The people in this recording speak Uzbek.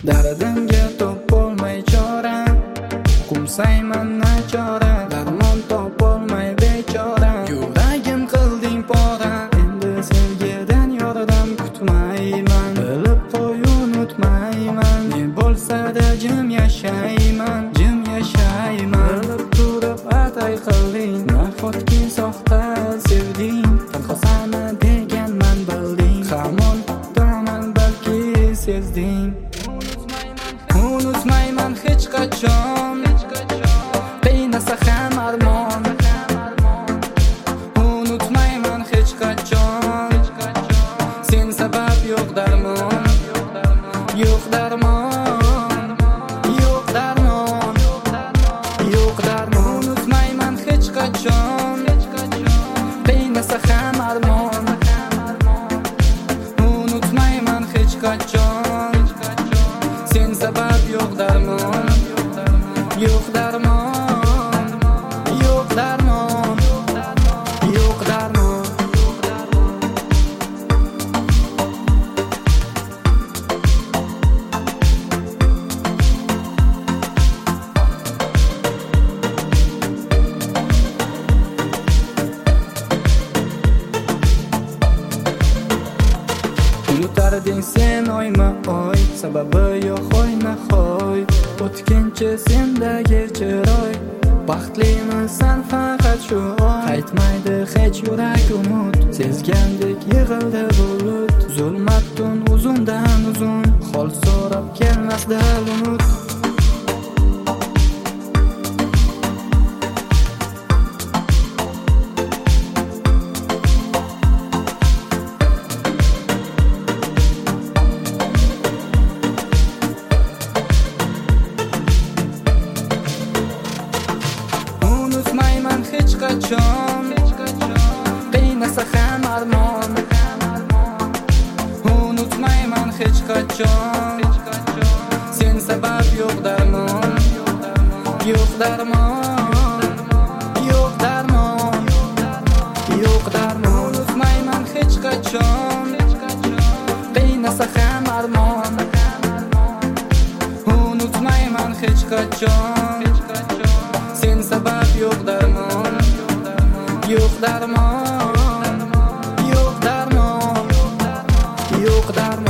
Dardimga topolmay chora, qumsayman nachora. Darmon topolmay bechora, yuragim qilding pora. Endi sevgidan yordam kutmayman, bilib qo'y unutmayman. Ne bo'lsa-da jim yashayman, jim yashayman. Bilib turib atay qilding, nahotki soxta sevding. Qilsana deganman bilding, hamon daman balki sezding. Unutmayman hech qachon, qiynasa ham armon. Unutmayman hech qachon, sen sabab yo'q darmon, yo'q darmon, yo'q darmon, yo'q darmon. Unutmayman hech qachon, qiynasa ham armon. Unutmayman hech qachon, sen sabab yo'q darmon, yo'q darmon, yo'q darmon, yo'q darmon. Unutarding sen oyma oy, sababi yo'q oyna hoy. O'tkinchi sendagi chiroy, baxtlimisan faqat shu oy. Qaytmaydi hech yurak umid, sezgandek yig'ildi bulut. Zulmat tun uzundan uzun, hol so'rab kelmasdi umid. Unutmayman hech qachon, qiynasa ham armon. Unutmayman hech qachon, sen sabab yo'q darmon, yo'q darmon, yo'q darmon, yo'q darmon. Unutmayman hech qachon, qiynasa ham armon. Unutmayman hech qachon, sen sabab yo'q darmon, yo'q darmon, yo'q darmon, yo'q darmon.